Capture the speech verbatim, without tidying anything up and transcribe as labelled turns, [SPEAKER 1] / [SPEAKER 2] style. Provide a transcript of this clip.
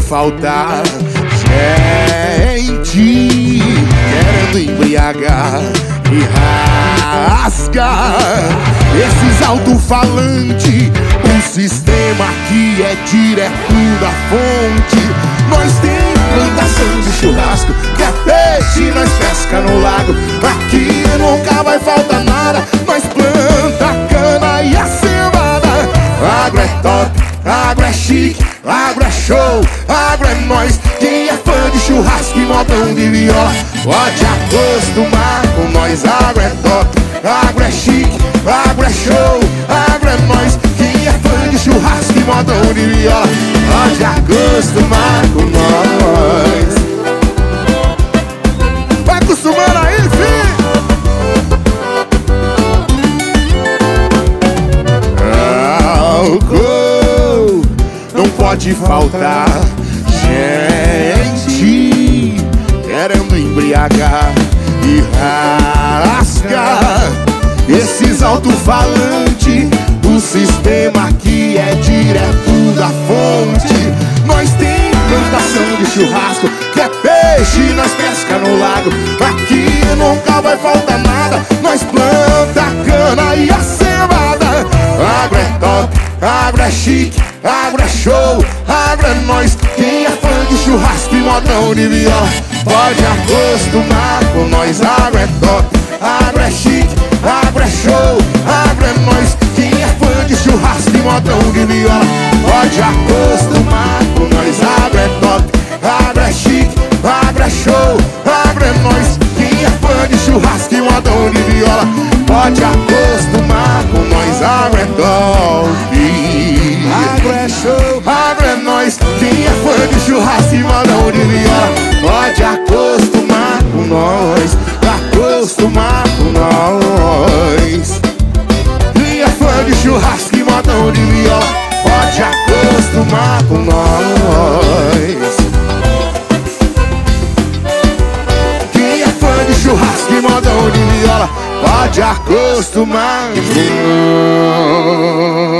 [SPEAKER 1] faltar gente querendo embriagar e rasgar esses alto-falantes. O sistema aqui é direto da fonte. Nós tem plantação de churrasco, que é peixe, nós pesca no lago. Aqui nunca vai faltar nada. Nós planta a cana e a cevada. Agro é top, agro é chique, agro é show, agro é nós. Quem é fã de churrasco e modão de viola pode acostumar com nós. Agro é top, agro é chique, agro é show, agro é nós. Quem é fã de churrasco e modão de viola pode acostumar com nós. Vai acostumando aí, filho. Álcool não pode faltar gente querendo embriagar e rasgar esses alto-falantes. O sistema aqui é direto da fonte. Nós tem plantação de churrasco, que é peixe, nós pesca no lago. Aqui nunca vai faltar nada. Nós planta a cana e a cevada. Agro é top, agro é chique, agro é show, agro é nós. Quem é fã de churrasco e modão de viola pode acostumar com nós. Agro é top, agro é chique, agro é show, agro é nós. Quem é fã de churrasco e modão de viola pode acostumar com nós. Agro é top, agro é chique, agro é show, agro é nós. Quem é fã de churrasco e modão de viola pode acostumar com nós. Agro é top, agro é show, agro é nós. Quem é fã de churrasco e modão de viola pode acostumar com nós. Acostumar com nós. Quem é fã de churrasco e modão de viola pode acostumar com nós. Quem é fã de churrasco e modão de viola pode acostumar com nós.